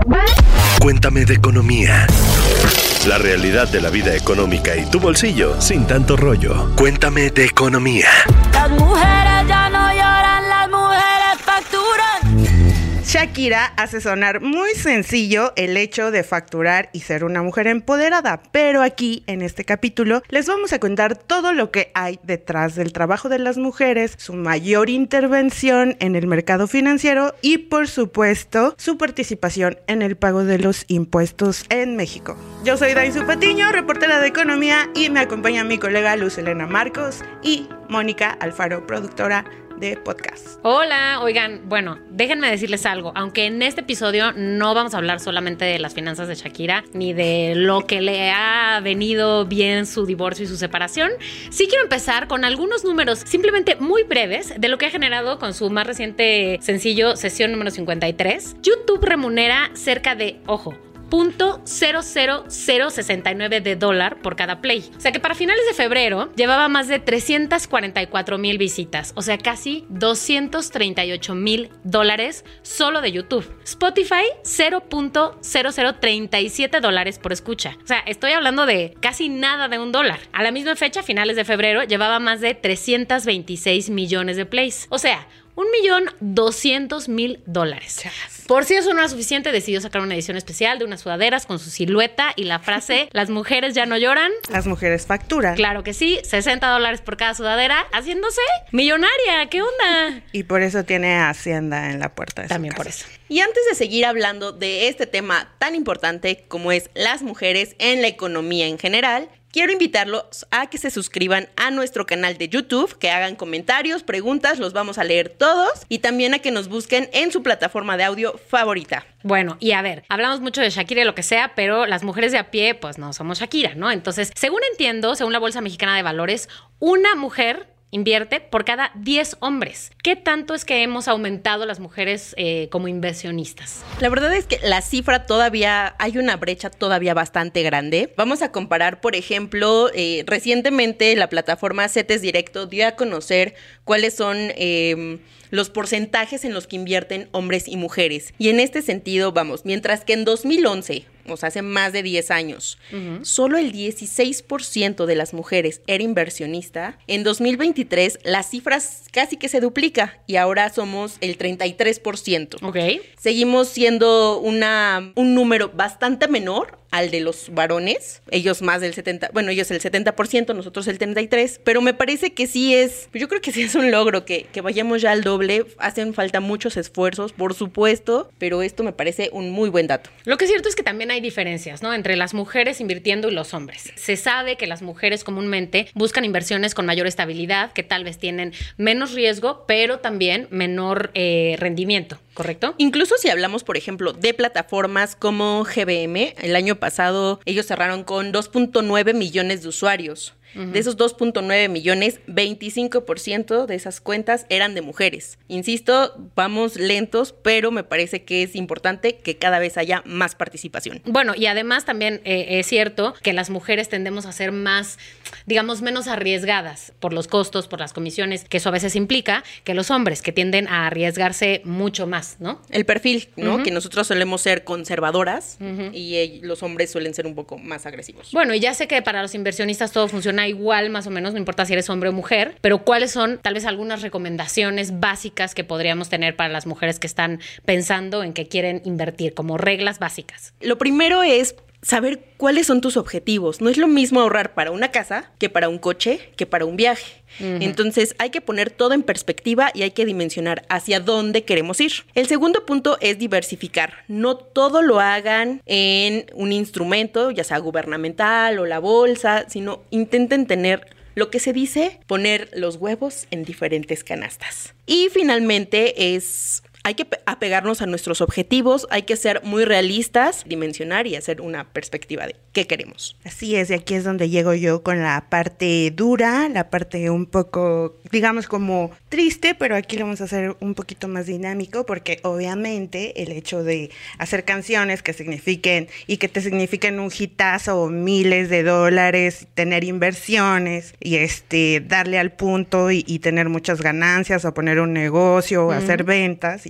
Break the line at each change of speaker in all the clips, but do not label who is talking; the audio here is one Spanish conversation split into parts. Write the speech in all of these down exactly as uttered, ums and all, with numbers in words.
Cuéntame de economía. La realidad de la vida económica y tu bolsillo sin tanto rollo. Cuéntame de economía.
Las mujeres ya no lloran, las mujeres facturan.
Shakira hace sonar muy sencillo el hecho de facturar y ser una mujer empoderada, pero aquí, en este capítulo, les vamos a contar todo lo que hay detrás del trabajo de las mujeres, su mayor intervención en el mercado financiero y, por supuesto, su participación en el pago de los impuestos en México. Yo soy Daisu Patiño, reportera de economía, y me acompaña mi colega Luz Helena Marcos y Mónica Alfaro, productora de podcast.
Hola, oigan, bueno, déjenme decirles algo, aunque en este episodio no vamos a hablar solamente de las finanzas de Shakira, ni de lo que le ha venido bien su divorcio y su separación, sí quiero empezar con algunos números simplemente muy breves de lo que ha generado con su más reciente sencillo, Sesión número cincuenta y tres. YouTube remunera cerca de, ojo, punto cero cero cero sesenta y nueve de dólar por cada play. O sea que para finales de febrero llevaba más de trescientas cuarenta y cuatro mil visitas, o sea casi doscientos treinta y ocho mil dólares solo de YouTube. Spotify cero punto cero cero treinta y siete dólares por escucha. O sea, estoy hablando de casi nada de un dólar. A la misma fecha, finales de febrero, llevaba más de trescientos veintiséis millones de plays. O sea, un millón doscientos mil dólares. Por si eso no era suficiente, decidió sacar una edición especial de unas sudaderas con su silueta y la frase "las mujeres ya no lloran,
las mujeres facturan".
Claro que sí, sesenta dólares por cada sudadera, haciéndose millonaria. ¿Qué onda?
Y por eso tiene a Hacienda en la puerta de
También
su
por
casa.
eso.
Y antes de seguir hablando de este tema tan importante como es las mujeres en la economía en general, quiero invitarlos a que se suscriban a nuestro canal de YouTube, que hagan comentarios, preguntas, los vamos a leer todos, y también a que nos busquen en su plataforma de audio favorita.
Bueno, y a ver, hablamos mucho de Shakira y lo que sea, pero las mujeres de a pie, pues no somos Shakira, ¿no? Entonces, según entiendo, según la Bolsa Mexicana de Valores, una mujer invierte por cada diez hombres. ¿Qué tanto es que hemos aumentado las mujeres eh, como inversionistas?
La verdad es que la cifra todavía, hay una brecha todavía bastante grande. Vamos a comparar, por ejemplo, eh, recientemente la plataforma CETES Directo dio a conocer cuáles son eh, los porcentajes en los que invierten hombres y mujeres. Y en este sentido, vamos, mientras que en dos mil once, o sea, hace más de diez años, uh-huh, solo el dieciséis por ciento de las mujeres era inversionista, en dos mil veintitrés la cifra casi que se duplica y ahora somos el treinta y tres por ciento.
Ok.
Seguimos siendo una, un número bastante menor al de los varones, ellos más del setenta, bueno, ellos el setenta por ciento, nosotros el treinta y tres por ciento, pero me parece que sí es, yo creo que sí es un logro que, que vayamos ya al doble. Hacen falta muchos esfuerzos, por supuesto, pero esto me parece un muy buen dato.
Lo que es cierto es que también hay diferencias, ¿no?, entre las mujeres invirtiendo y los hombres. Se sabe que las mujeres comúnmente buscan inversiones con mayor estabilidad, que tal vez tienen menos riesgo, pero también menor eh, rendimiento, ¿correcto?
Incluso si hablamos, por ejemplo, de plataformas como G B M, el año pasado ellos cerraron con dos punto nueve millones de usuarios. Uh-huh. De esos dos punto nueve millones, veinticinco por ciento de esas cuentas eran de mujeres. Insisto, vamos lentos, pero me parece que es importante que cada vez haya más participación.
Bueno, y además también eh, es cierto que las mujeres tendemos a ser más, digamos, menos arriesgadas por los costos, por las comisiones, que eso a veces implica, que los hombres, que tienden a arriesgarse mucho más, ¿no?
El perfil, ¿no?
Uh-huh.
Que nosotros solemos ser conservadoras,
uh-huh,
y eh, los hombres suelen ser un poco más agresivos.
Bueno, y ya sé que para los inversionistas todo funciona igual, más o menos, no importa si eres hombre o mujer, pero ¿cuáles son tal vez algunas recomendaciones básicas que podríamos tener para las mujeres que están pensando en que quieren invertir, como reglas básicas?
Lo primero es saber cuáles son tus objetivos. No es lo mismo ahorrar para una casa que para un coche, que para un viaje. Uh-huh. Entonces hay que poner todo en perspectiva y hay que dimensionar hacia dónde queremos ir. El segundo punto es diversificar. No todo lo hagan en un instrumento, ya sea gubernamental o la bolsa, sino intenten tener lo que se dice, poner los huevos en diferentes canastas. Y finalmente es hay que apegarnos a nuestros objetivos, hay que ser muy realistas, dimensionar y hacer una perspectiva de qué queremos.
Así es, y aquí es donde llego yo con la parte dura, la parte un poco, digamos, como triste, pero aquí lo vamos a hacer un poquito más dinámico, porque obviamente el hecho de hacer canciones que signifiquen y que te signifiquen un hitazo o miles de dólares, tener inversiones y este darle al punto y, y tener muchas ganancias o poner un negocio o mm. hacer ventas y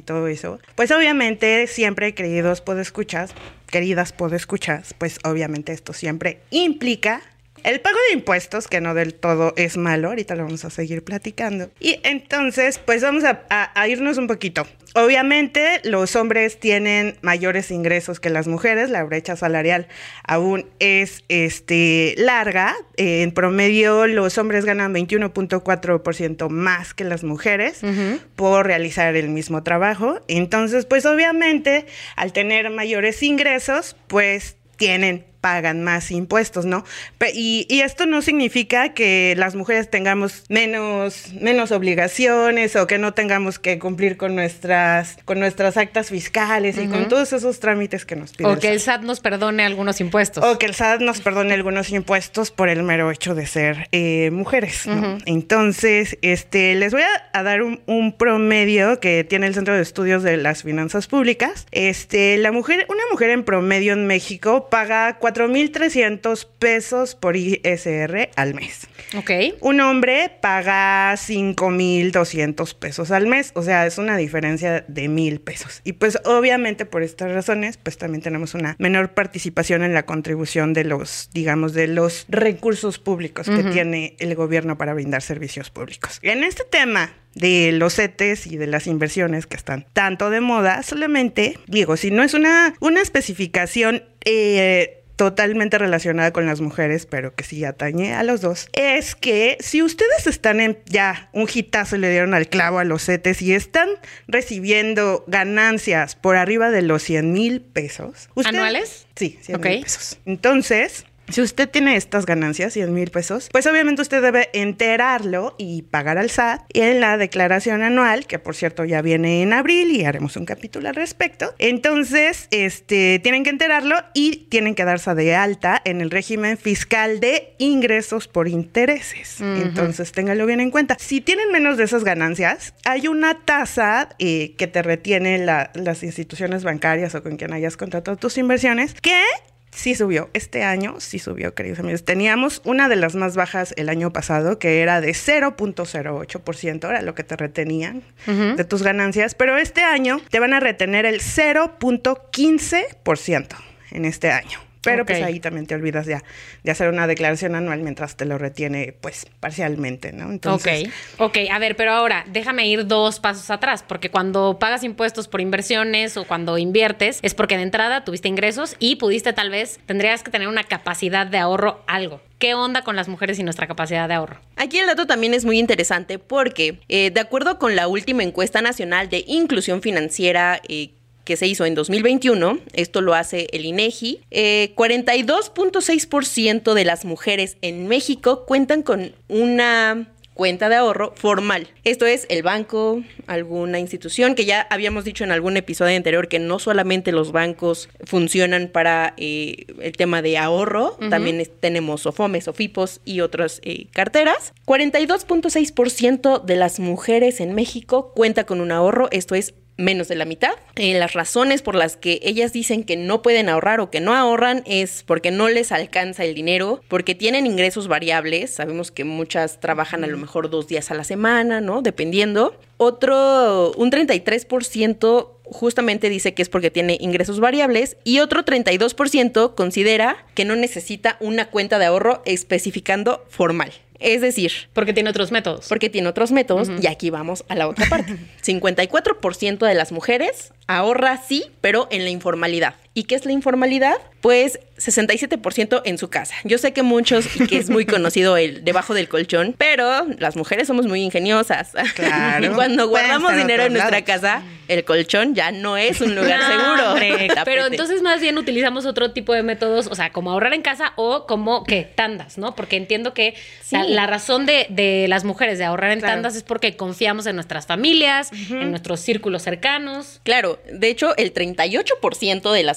todo eso, pues obviamente siempre, queridos podescuchas, queridas podescuchas, pues obviamente esto siempre implica el pago de impuestos, que no del todo es malo, ahorita lo vamos a seguir platicando. Y entonces, pues vamos a, a, a irnos un poquito. Obviamente, los hombres tienen mayores ingresos que las mujeres, la brecha salarial aún es este, larga. Eh, en promedio, los hombres ganan veintiuno punto cuatro por ciento más que las mujeres uh-huh. por realizar el mismo trabajo. Entonces, pues obviamente, al tener mayores ingresos, pues tienen pagan más impuestos, ¿no? Y, y esto no significa que las mujeres tengamos menos, menos obligaciones o que no tengamos que cumplir con nuestras, con nuestras actas fiscales uh-huh. y con todos esos trámites que nos piden.
O que el S A T nos perdone algunos impuestos.
O que el S A T nos perdone algunos impuestos por el mero hecho de ser eh, mujeres, ¿no? Uh-huh. Entonces, este, les voy a, a dar un, un promedio que tiene el Centro de Estudios de las Finanzas Públicas. Este, la mujer, una mujer en promedio en México paga cuatro mil trescientos pesos por I S R al mes.
Ok.
Un hombre paga cinco mil doscientos pesos al mes, o sea, es una diferencia de mil pesos. Y pues obviamente por estas razones, pues también tenemos una menor participación en la contribución de los, digamos, de los recursos públicos uh-huh. que tiene el gobierno para brindar servicios públicos. Y en este tema de los C E T Es y de las inversiones que están tanto de moda, solamente digo, si no es una, una especificación eh, totalmente relacionada con las mujeres, pero que sí atañe a los dos, es que si ustedes están en ya un hitazo y le dieron al clavo a los C E T Es y están recibiendo ganancias por arriba de los cien mil pesos. ¿usted?
¿Anuales?
Sí, cien mil pesos. Entonces, si usted tiene estas ganancias, cien mil pesos, pues obviamente usted debe enterarlo y pagar al S A T. Y en la declaración anual, que por cierto ya viene en abril y haremos un capítulo al respecto, entonces este, tienen que enterarlo y tienen que darse de alta en el régimen fiscal de ingresos por intereses. Uh-huh. Entonces ténganlo bien en cuenta. Si tienen menos de esas ganancias, hay una tasa eh, que te retiene la, las instituciones bancarias o con quien hayas contratado tus inversiones, que sí subió. Este año sí subió, queridos amigos. Teníamos una de las más bajas el año pasado, que era de cero punto cero ocho por ciento, era lo que te retenían uh-huh. de tus ganancias, pero este año te van a retener el cero punto quince por ciento en este año. Pero okay. pues ahí también te olvidas ya de hacer una declaración anual mientras te lo retiene, pues, parcialmente, ¿no? Entonces,
ok, ok. A ver, pero ahora déjame ir dos pasos atrás, porque cuando pagas impuestos por inversiones o cuando inviertes, es porque de entrada tuviste ingresos y pudiste tal vez, tendrías que tener una capacidad de ahorro, algo. ¿Qué onda con las mujeres y nuestra capacidad de ahorro?
Aquí el dato también es muy interesante porque, eh, de acuerdo con la última encuesta nacional de inclusión financiera eh, que se hizo en dos mil veintiuno, esto lo hace el INEGI, eh, cuarenta y dos punto seis por ciento de las mujeres en México cuentan con una cuenta de ahorro formal. Esto es el banco, alguna institución, que ya habíamos dicho en algún episodio anterior que no solamente los bancos funcionan para eh, el tema de ahorro, uh-huh. también es, tenemos SOFOMES, SOFIPOS y otras eh, carteras. cuarenta y dos punto seis por ciento de las mujeres en México cuenta con un ahorro, esto es menos de la mitad. Eh, las razones por las que ellas dicen que no pueden ahorrar o que no ahorran es porque no les alcanza el dinero, porque tienen ingresos variables. Sabemos que muchas trabajan a lo mejor dos días a la semana, ¿no? Dependiendo. Otro, un treinta y tres por ciento justamente dice que es porque tiene ingresos variables y otro treinta y dos por ciento considera que no necesita una cuenta de ahorro especificando formal. Es decir,
porque tiene otros métodos.
Porque tiene otros métodos uh-huh. y aquí vamos a la otra parte. cincuenta y cuatro por ciento de las mujeres ahorra sí, pero en la informalidad. ¿Y qué es la informalidad? Pues sesenta y siete por ciento en su casa. Yo sé que muchos, y que es muy conocido el debajo del colchón, pero las mujeres somos muy ingeniosas.
Claro.
Cuando guardamos dinero en nuestra casa, el colchón ya no es un lugar no, seguro.
Hombre, pero entonces más bien utilizamos otro tipo de métodos, o sea, como ahorrar en casa o como, ¿qué? Tandas, ¿no? Porque entiendo que sí. la, la razón de, de las mujeres de ahorrar en claro. tandas es porque confiamos en nuestras familias, uh-huh. en nuestros círculos cercanos.
Claro, de hecho, el treinta y ocho por ciento de las mujeres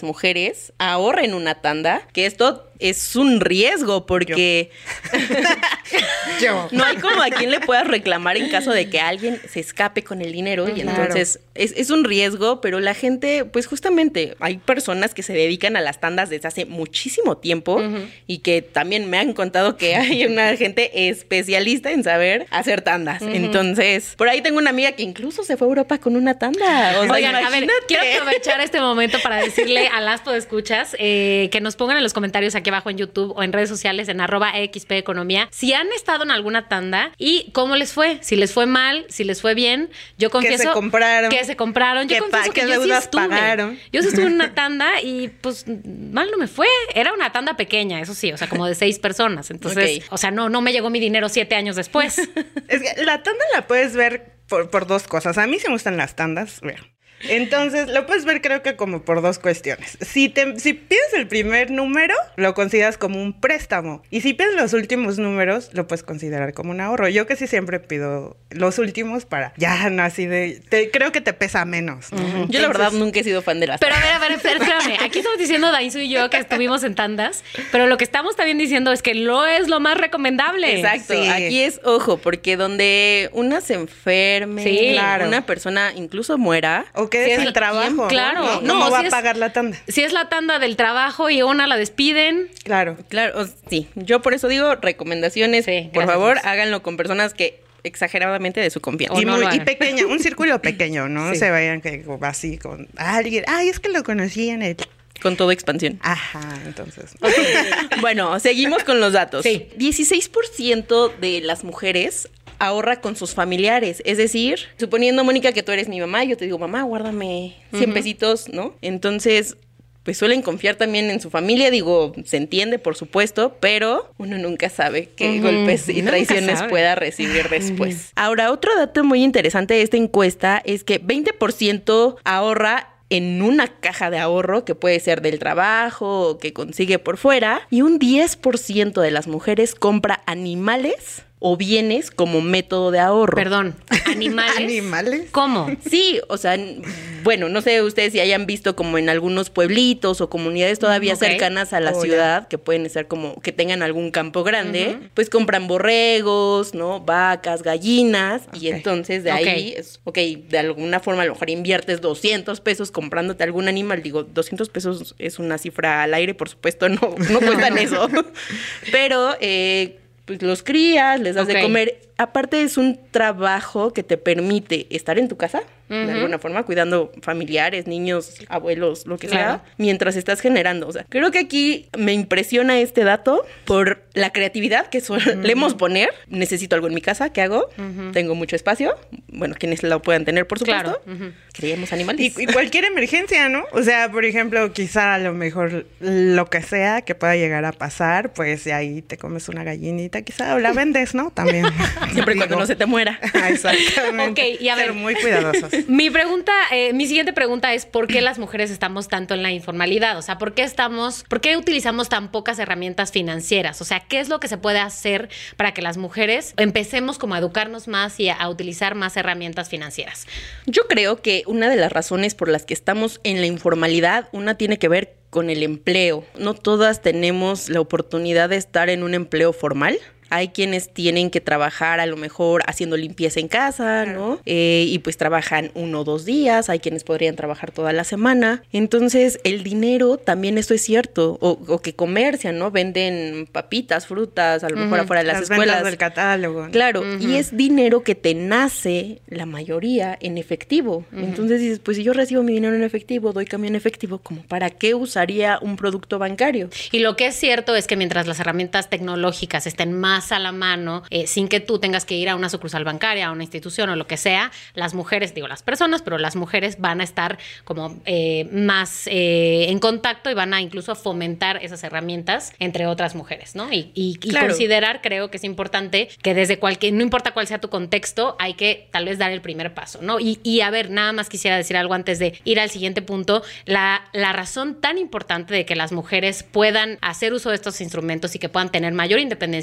mujeres ahorren una tanda, que esto es un riesgo porque
Yo.
no hay como a quien le puedas reclamar en caso de que alguien se escape con el dinero y
Claro.
entonces es, es un riesgo, pero la gente, pues justamente hay personas que se dedican a las tandas desde hace muchísimo tiempo uh-huh. y que también me han contado que hay una gente especialista en saber hacer tandas. Uh-huh. Entonces, por ahí tengo una amiga que incluso se fue a Europa con una tanda. O sea,
Oigan, a ver,
imagínate.
quiero aprovechar este momento para decirle a las podescuchas eh, que nos pongan en los comentarios aquí abajo en YouTube o en redes sociales en arroba X P Economía si han estado en alguna tanda y cómo les fue, si les fue mal, si les fue bien. Yo confieso
que se compraron,
que se compraron. Yo
que
confieso
pa-
que
qué
yo sí
deudas
estuve.
pagaron.
Yo sí estuve en una tanda y pues mal no me fue. Era una tanda pequeña, eso sí, o sea, como de seis personas. Entonces,
Okay.
o sea, no, no me llegó mi dinero siete años después.
Es que la tanda la puedes ver por, por dos cosas. A mí sí me gustan las tandas, vean. Entonces, lo puedes ver creo que como por dos cuestiones. Si te, si pides el primer número, lo consideras como un préstamo. Y si pides los últimos números, lo puedes considerar como un ahorro. Yo que sí siempre pido los últimos para ya no así de... Te, creo que te pesa menos, ¿no?
Yo
Entonces,
la verdad nunca he sido fan de las
Pero a ver, a ver, espérame, espérame. Aquí estamos diciendo Dainzu y yo que estuvimos en tandas, pero lo que estamos también diciendo es que no es lo más recomendable.
Exacto,
Sí.
aquí es ojo, porque donde una se enferme,
Sí,
claro.
una persona incluso muera,
O que
Sí,
es
es
el
la-
trabajo, ¿no?
claro.
¿no?
No,
¿Cómo
si
va
es-
a pagar la tanda?
Si es la tanda del trabajo y una la despiden,
Claro.
claro, o- sí, yo por eso digo recomendaciones,
Sí,
por
gracias,
favor,
Luz.
háganlo con personas que exageradamente de su confianza.
O
Y,
no
muy,
lo
y
hagan.
pequeña, un círculo pequeño, ¿no?
Sí.
Se vayan que así con alguien. Ay, es que lo conocí en el...
Con todo expansión.
Ajá, entonces.
Bueno, seguimos con los datos.
Sí.
dieciséis por ciento de las mujeres ahorra con sus familiares. Es decir, suponiendo, Mónica, que tú eres mi mamá, yo te digo, mamá, guárdame cien pesitos, ¿no? Entonces, pues suelen confiar también en su familia. Digo, se entiende, por supuesto, pero uno nunca sabe qué
Ujú.
golpes y
Nunca
traiciones
sabe.
pueda recibir después. Ahora, otro dato muy interesante de esta encuesta es que veinte por ciento ahorra en una caja de ahorro que puede ser del trabajo o que consigue por fuera, y un diez por ciento de las mujeres compra animales o bienes como método de ahorro.
perdón, animales.
¿Animales?
¿Cómo?
Sí, o sea, n- bueno, no sé ustedes si hayan visto como en algunos pueblitos o comunidades todavía
Ok.
cercanas a la
Oh, ya.
ciudad, que pueden ser como que tengan algún campo grande, pues compran borregos, ¿no? Vacas, gallinas, y
Ok.
entonces de ahí,
Ok.
es, ok, de alguna forma a lo mejor inviertes doscientos pesos comprándote algún animal. Digo, doscientos pesos es una cifra al aire, por supuesto, no, no cuestan eso. Pero, eh, pues los crías, les das
Ok.
de comer. Aparte es un trabajo que te permite estar en tu casa, de
Ujú.
alguna forma, cuidando familiares, niños, abuelos, lo que
Claro.
sea, mientras estás generando. O sea, creo que aquí me impresiona este dato por la creatividad que solemos poner. Necesito algo en mi casa, ¿qué hago? Tengo mucho espacio. Bueno, quienes lo puedan tener, por supuesto.
Claro. Ujú.
Criemos
Y,
animales.
y cualquier emergencia, ¿no? O sea, por ejemplo, quizá a lo mejor lo que sea que pueda llegar a pasar, pues de ahí te comes una gallinita, quizá, o la vendes, ¿no? También.
Siempre y cuando
Digo.
no se te muera.
Exactamente.
Ok, y a ver.
Ser muy cuidadosos.
Mi pregunta, eh, mi siguiente pregunta es ¿por qué las mujeres estamos tanto en la informalidad? O sea, ¿por qué estamos, por qué utilizamos tan pocas herramientas financieras? O sea, ¿qué es lo que se puede hacer para que las mujeres empecemos como a educarnos más y a, a utilizar más herramientas financieras?
Yo creo que una de las razones por las que estamos en la informalidad, una tiene que ver con el empleo. No todas tenemos la oportunidad de estar en un empleo formal. Hay quienes tienen que trabajar a lo mejor haciendo limpieza en casa, ¿no? Eh, y pues trabajan uno o dos días. Hay quienes podrían trabajar toda la semana. Entonces, el dinero también, esto es cierto. O, o que comercian, ¿no? Venden papitas, frutas, a lo mejor
Ujú.
afuera de las,
Las
escuelas.
ventas del catálogo. ¿no?
Claro,
Ujú.
y es dinero que te nace, la mayoría, en efectivo. Entonces dices, pues si yo recibo mi dinero en efectivo, doy cambio en efectivo, ¿como para qué usaría un producto bancario?
Y lo que es cierto es que mientras las herramientas tecnológicas estén más a la mano, eh, sin que tú tengas que ir a una sucursal bancaria, a una institución o lo que sea, las mujeres, digo las personas, pero las mujeres van a estar como eh, más eh, en contacto y van a incluso fomentar esas herramientas entre otras mujeres, ¿no? Y, y, y
Claro.
considerar, creo que es importante que desde cualquier, no importa cuál sea tu contexto, hay que tal vez dar el primer paso, ¿no? Y, y a ver, nada más quisiera decir algo antes de ir al siguiente punto. La, la razón tan importante de que las mujeres puedan hacer uso de estos instrumentos y que puedan tener mayor independencia económica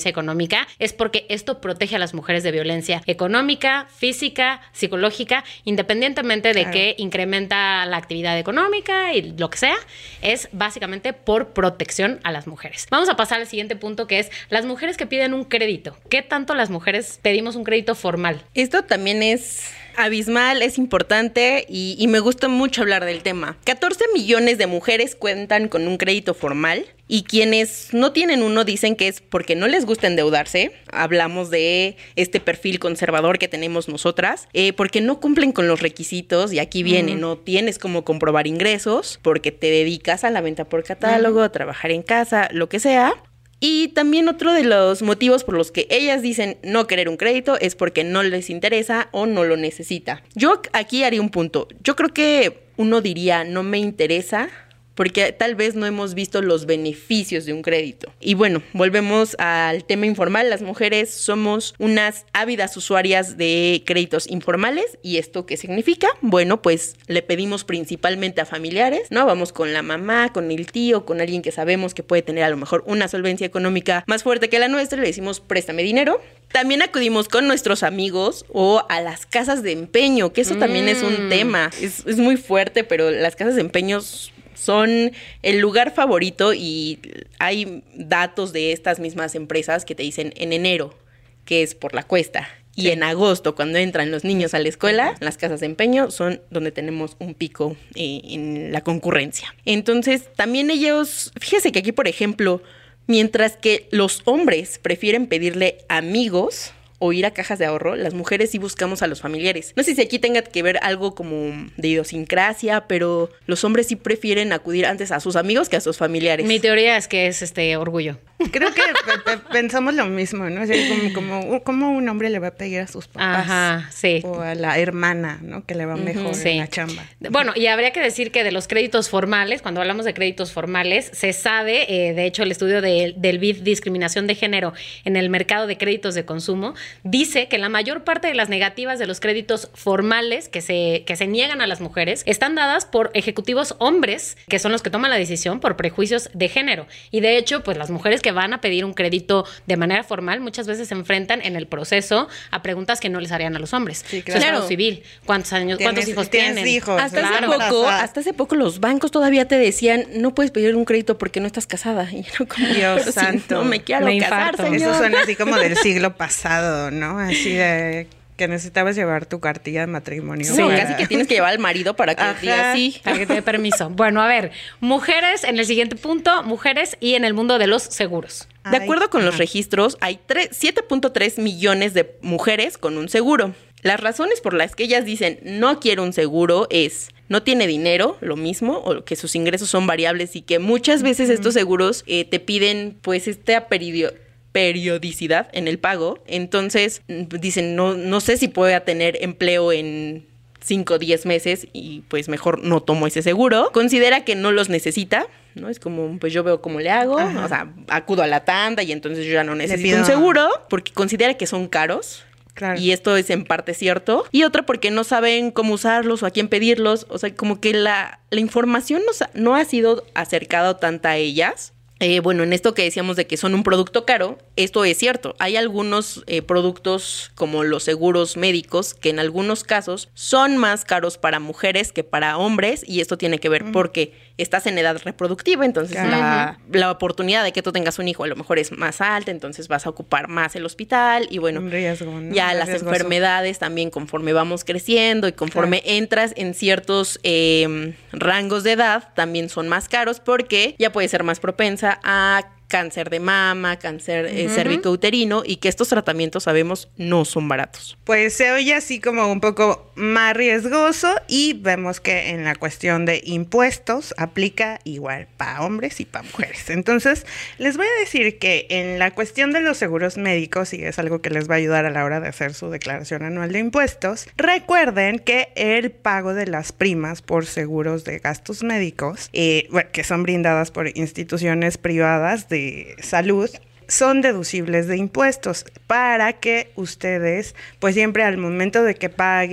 económica, es porque esto protege a las mujeres de violencia económica, física, psicológica, independientemente de claro. que incrementa la actividad económica y lo que sea, es básicamente por protección a las mujeres. Vamos a pasar al siguiente punto, que es las mujeres que piden un crédito. ¿Qué tanto las mujeres pedimos un crédito formal?
Esto también es abismal, es importante y, y me gusta mucho hablar del tema. catorce millones de mujeres cuentan con un crédito formal y quienes no tienen uno dicen que es porque no les gusta endeudarse. Hablamos de este perfil conservador que tenemos nosotras, eh, porque no cumplen con los requisitos y aquí viene, uh-huh. no tienes cómo comprobar ingresos porque te dedicas a la venta por catálogo, uh-huh. a trabajar en casa, lo que sea. Y también otro de los motivos por los que ellas dicen no querer un crédito es porque no les interesa o no lo necesita. Yo aquí haría un punto. Yo creo que uno diría no me interesa porque tal vez no hemos visto los beneficios de un crédito. Y bueno, volvemos al tema informal. Las mujeres somos unas ávidas usuarias de créditos informales. ¿Y esto qué significa? Bueno, pues le pedimos principalmente a familiares, ¿no? Vamos con la mamá, con el tío, con alguien que sabemos que puede tener a lo mejor una solvencia económica más fuerte que la nuestra, y le decimos préstame dinero. También acudimos con nuestros amigos o a las casas de empeño, que eso mm. también es un tema. Es, es muy fuerte, pero las casas de empeños son el lugar favorito y hay datos de estas mismas empresas que te dicen en enero, que es por la cuesta, y sí. en agosto, cuando entran los niños a la escuela, las casas de empeño son donde tenemos un pico eh, en la concurrencia. Entonces, también ellos, fíjese que aquí, por ejemplo, mientras que los hombres prefieren pedirle amigos o ir a cajas de ahorro, las mujeres sí buscamos a los familiares. No sé si aquí tenga que ver algo como de idiosincrasia, pero los hombres sí prefieren acudir antes a sus amigos que a sus familiares.
Mi teoría es que es este orgullo.
Creo que p- p- pensamos lo mismo, ¿no? O sea, como, como, como un hombre le va a pedir a sus papás.
Ajá, sí.
O a la hermana, ¿no? Que le va mejor uh-huh, sí. en la chamba.
Bueno, y habría que decir que de los créditos formales, cuando hablamos de créditos formales, se sabe, eh, de hecho, el estudio de, del B I D, Discriminación de Género en el mercado de créditos de consumo, dice que la mayor parte de las negativas de los créditos formales que se, que se niegan a las mujeres están dadas por ejecutivos hombres, que son los que toman la decisión por prejuicios de género. Y de hecho, pues las mujeres que van a pedir un crédito de manera formal muchas veces se enfrentan en el proceso a preguntas que no les harían a los hombres. Sí, claro. Su estado civil, ¿cuántos años, cuántos hijos tienen?
Hijos,
hasta,
claro.
hace poco, hasta hace poco los bancos todavía te decían no puedes pedir un crédito porque no estás casada. Y yo como,
Dios santo.
Si no me quiero
me
casar,
infarto.
señor.
Eso suena así como del siglo pasado, ¿no? Así de que necesitabas llevar tu cartilla de matrimonio.
Sí, para... casi que tienes que llevar al marido para que
Ajá,
diga sí.
Para que te dé permiso. Bueno, a ver, mujeres en el siguiente punto, mujeres y en el mundo de los seguros.
De acuerdo con los registros, hay siete punto tres millones de mujeres con un seguro. Las razones por las que ellas dicen no quiero un seguro es no tiene dinero, lo mismo, o que sus ingresos son variables y que muchas veces uh-huh. estos seguros eh, te piden pues esta periodicidad. periodicidad en el pago. Entonces dicen no, no sé si pueda tener empleo en cinco o diez meses y pues mejor no tomo ese seguro. Considera que no los necesita, ¿no? Es como, pues yo veo cómo le hago, Ajá. o sea, acudo a la tanda y entonces yo ya no necesito un seguro porque considera que son caros. Claro. Y esto es en parte cierto. Y otra porque no saben cómo usarlos o a quién pedirlos. O sea, como que la, la información no, no ha sido acercada tanta a ellas. Eh, bueno, en esto que decíamos de que son un producto caro, esto es cierto. Hay algunos eh, productos como los seguros médicos que en algunos casos son más caros para mujeres que para hombres y esto tiene que ver uh-huh. porque estás en edad reproductiva, entonces uh-huh. la, la oportunidad de que tú tengas un hijo a lo mejor es más alta, entonces vas a ocupar más el hospital y bueno,
riesgo, ¿no?
ya
un
las
riesgoso.
Enfermedades también conforme vamos creciendo y conforme claro. entras en ciertos eh, rangos de edad también son más caros porque ya puede ser más propensa a cáncer de mama, cáncer uh-huh. eh, cervicouterino y que estos tratamientos sabemos no son baratos.
Pues se oye así como un poco más riesgoso y vemos que en la cuestión de impuestos aplica igual para hombres y para mujeres. Entonces, les voy a decir que en la cuestión de los seguros médicos, y es algo que les va a ayudar a la hora de hacer su declaración anual de impuestos, recuerden que el pago de las primas por seguros de gastos médicos, eh, bueno, que son brindadas por instituciones privadas de de salud, son deducibles de impuestos para que ustedes, pues siempre al momento de que paguen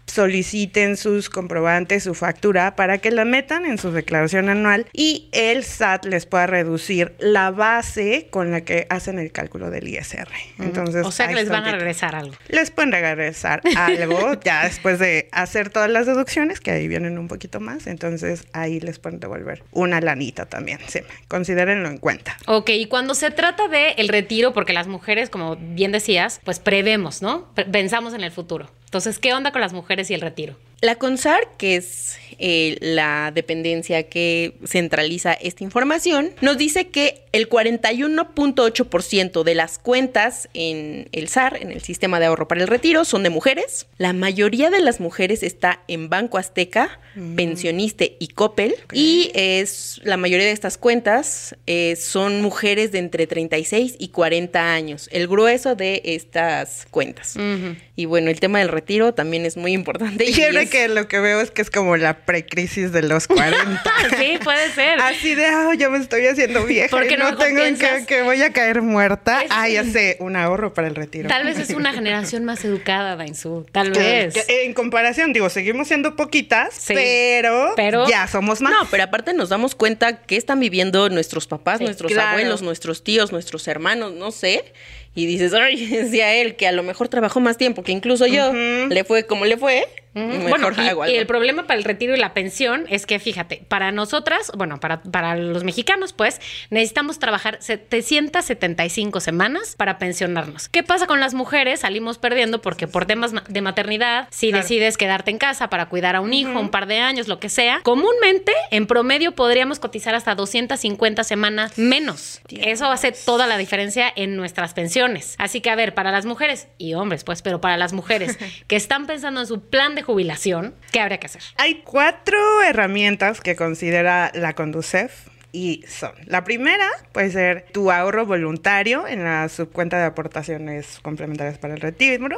soliciten sus comprobantes, su factura, para que la metan en su declaración anual y el S A T les pueda reducir la base con la que hacen el cálculo del I S R. Entonces,
o sea que les van a regresar algo.
Les pueden regresar algo ya después de hacer todas las deducciones, que ahí vienen un poquito más. Entonces, ahí les pueden devolver una lanita también. Sí, considérenlo en cuenta.
Ok, y cuando se trata de el retiro, porque las mujeres, como bien decías, pues prevemos, ¿no? Pensamos en el futuro. Entonces, ¿qué onda con las mujeres y el retiro?
La CONSAR, que es eh, la dependencia que centraliza esta información, nos dice que el cuarenta y uno punto ocho por ciento de las cuentas en el S A R, en el Sistema de Ahorro para el Retiro, son de mujeres. La mayoría de las mujeres está en Banco Azteca, mm. Pensioniste y Coppel. Okay. Y es la mayoría de estas cuentas eh, son mujeres de entre treinta y seis y cuarenta años, el grueso de estas cuentas. Uh-huh. Y bueno, el tema del retiro también es muy importante.
Y, y es... que lo que veo es que es como la precrisis de los cuarenta.
Sí, puede ser.
Así de, ah, oh, yo me estoy haciendo vieja. Porque no, no tengo que, que voy a caer muerta. Es... Ah, ya sé, un ahorro para el retiro.
Tal vez es una generación más educada, Dainzú. Tal
que,
vez.
Que en comparación, digo, seguimos siendo poquitas, sí, pero, pero ya somos más.
No, pero aparte nos damos cuenta que están viviendo nuestros papás, sí, nuestros claro. abuelos, nuestros tíos, nuestros hermanos, no sé. Y dices, ay, decía él que a lo mejor trabajó más tiempo que incluso yo, uh-huh. le fue como le fue.
Uh-huh. Bueno, y, y el problema para el retiro y la pensión es que, fíjate, para nosotras, bueno, para, para los mexicanos, pues, necesitamos trabajar setecientas setenta y cinco semanas para pensionarnos. ¿Qué pasa con las mujeres? Salimos perdiendo porque por temas de maternidad, si claro. decides quedarte en casa para cuidar a un hijo, uh-huh. un par de años, lo que sea, comúnmente, en promedio, podríamos cotizar hasta doscientas cincuenta semanas menos. Dios. Eso hace toda la diferencia en nuestras pensiones. Así que, a ver, para las mujeres, y hombres, pues, pero para las mujeres que están pensando en su plan de jubilación, ¿qué habría que hacer?
Hay cuatro herramientas que considera la Conducef y son: la primera puede ser tu ahorro voluntario en la subcuenta de aportaciones complementarias para el retiro.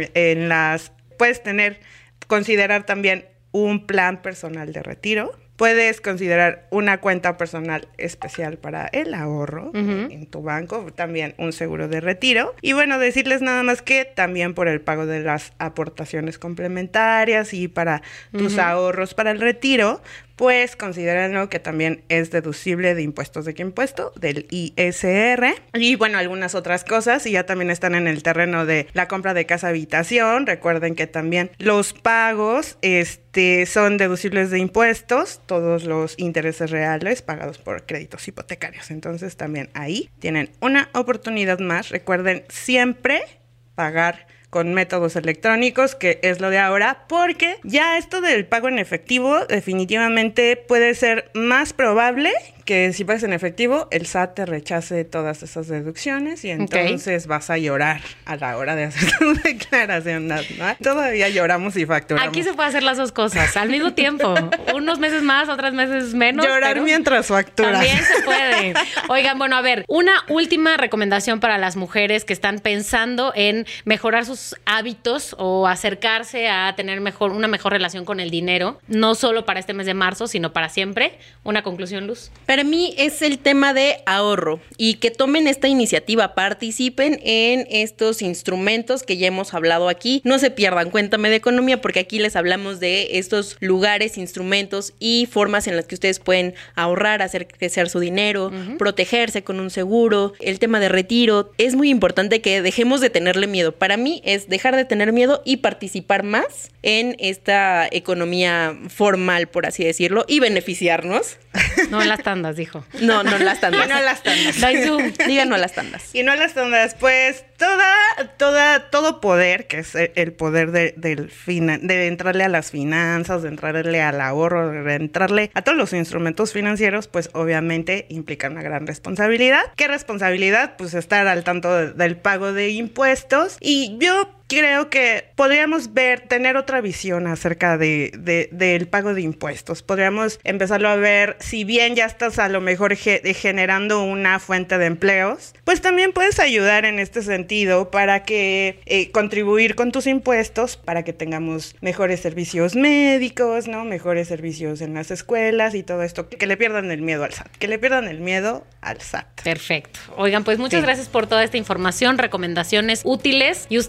En las puedes tener, considerar también un plan personal de retiro. Puedes considerar una cuenta personal especial para el ahorro uh-huh. en tu banco, también un seguro de retiro. Y bueno, decirles nada más que también por el pago de las aportaciones complementarias y para tus uh-huh. ahorros para el retiro, pues considérenlo que también es deducible de impuestos. ¿De qué impuesto? Del I S R. Y bueno, algunas otras cosas. Y ya también están en el terreno de la compra de casa-habitación. Recuerden que también los pagos este, son deducibles de impuestos. Todos los intereses reales pagados por créditos hipotecarios. Entonces también ahí tienen una oportunidad más. Recuerden siempre pagar con métodos electrónicos, que es lo de ahora, porque ya esto del pago en efectivo definitivamente puede ser más probable que si pagas en efectivo, el S A T te rechace todas esas deducciones y entonces okay. vas a llorar a la hora de hacer tu declaración, ¿no? Todavía lloramos y facturamos.
Aquí se puede hacer las dos cosas al mismo tiempo. Unos meses más, otros meses menos.
Llorar mientras facturas.
También se puede. Oigan, bueno, a ver, una última recomendación para las mujeres que están pensando en mejorar sus hábitos o acercarse a tener mejor, una mejor relación con el dinero, no solo para este mes de marzo, sino para siempre. Una conclusión, Luz.
Para mí es el tema de ahorro y que tomen esta iniciativa, participen en estos instrumentos que ya hemos hablado aquí. No se pierdan Cuéntame de Economía, porque aquí les hablamos de estos lugares, instrumentos y formas en las que ustedes pueden ahorrar, hacer crecer su dinero, uh-huh. protegerse con un seguro, el tema de retiro. Es muy importante que dejemos de tenerle miedo. Para mí es dejar de tener miedo y participar más en esta economía formal, por así decirlo, y beneficiarnos.
No en las tandas, dijo.
No, no en las tandas.
Y no en las tandas.
Digan no a las tandas.
Y no en las tandas. Pues toda, toda, todo poder, que es el poder de, del fina, de entrarle a las finanzas, de entrarle al ahorro, de entrarle a todos los instrumentos financieros, pues obviamente implica una gran responsabilidad. ¿Qué responsabilidad? Pues estar al tanto de, del pago de impuestos. Y yo creo que podríamos ver, tener otra visión acerca de, de, del pago de impuestos. Podríamos empezarlo a ver, si bien ya estás a lo mejor ge- generando una fuente de empleos, pues también puedes ayudar en este sentido para que eh, contribuir con tus impuestos para que tengamos mejores servicios médicos, ¿no? Mejores servicios en las escuelas y todo esto. Que le pierdan el miedo al S A T. Que le pierdan el miedo al S A T.
Perfecto. Oigan, pues muchas sí. gracias por toda esta información, recomendaciones útiles. Y ustedes, pues,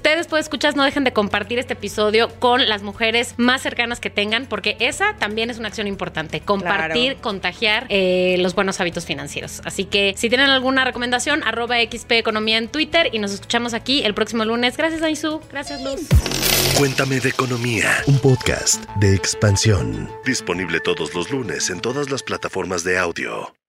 escuchas, no dejen de compartir este episodio con las mujeres más cercanas que tengan, porque esa también es una acción importante. Compartir, claro. contagiar eh, los buenos hábitos financieros. Así que si tienen alguna recomendación, arroba X P Economía en Twitter y nos escuchamos aquí el próximo lunes. Gracias, Aisu. Gracias, Luz.
Cuéntame de Economía, un podcast de Expansión. Disponible todos los lunes en todas las plataformas de audio.